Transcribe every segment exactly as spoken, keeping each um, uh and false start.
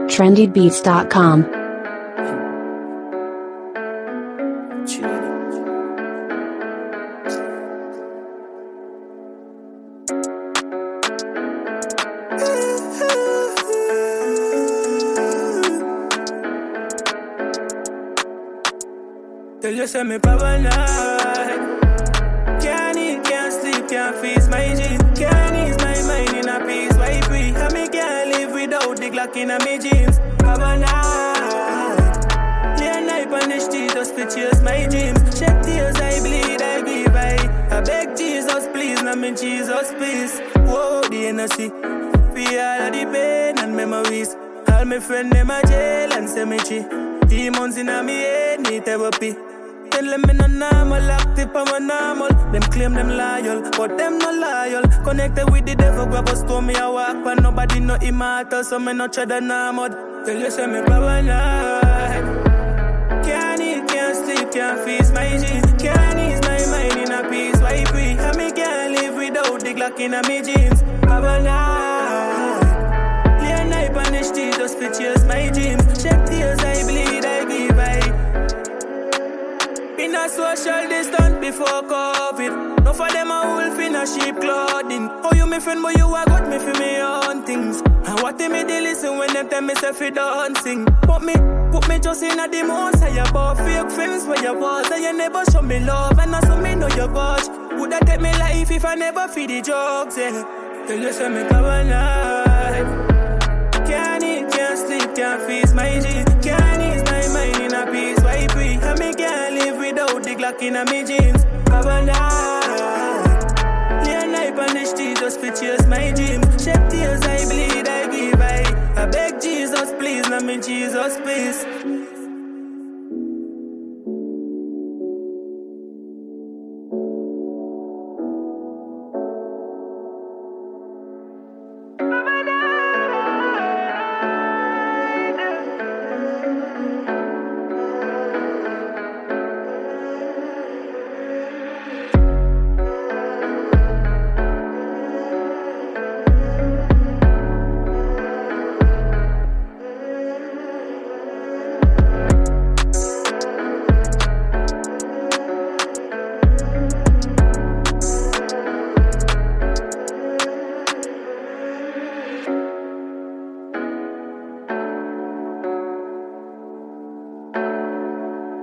trendy beats dot com. Tell you say me paranoid. Can't eat, can't sleep, can't feast my jeans. Can't ease my mind in a peace. Why free? And me can't live without the Glock in a me jeans. Paranoid. Late night on the street just to chase my dreams. Check tears, I bleed, I give I. I beg Jesus please, not me Jesus please. Whoa, the energy. Feel all of the pain and memories. All my friends them a jail and cemetery. Demons in a me head need therapy. Tell them me no normal, active and my normal. Them claim them loyal, but them no loyal. Connected with the devil, grab a stone, me a walk, but nobody no immortal, so me no tread on a mud. Tell you say me paranoid. Can't eat, can't sleep, can't feast my jeans. Can't ease my mind in a peace, why free? And me can't live without the Glock in a me jeans. Paranoid. Late night on the street, just to chase my dreams. Check tears, I bleed, I give I. In a social distance before COVID. No for them a wolf in a sheep clothing. Oh, you me friend, but you a got me for me own things. And what they me they listen when them tell me say fi don't sing. Put me, put me just in a the most. Say about fake friends where you was. And you never show me love. And I saw me know your coach. Would I take me life if I never feed the jokes, yeah. Tell you say me paranoid. Can't eat, can't sleep, can't feast my jeans. Can't ease my mind in a peace, why free? And me can't live without the Glock in a me jeans. Paranoid. Late night on the street just to chase my dreams. Shed tears, I bleed, I give I. I beg Jesus please, not me Jesus please.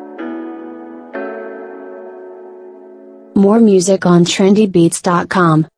More music on trendy beats dot com.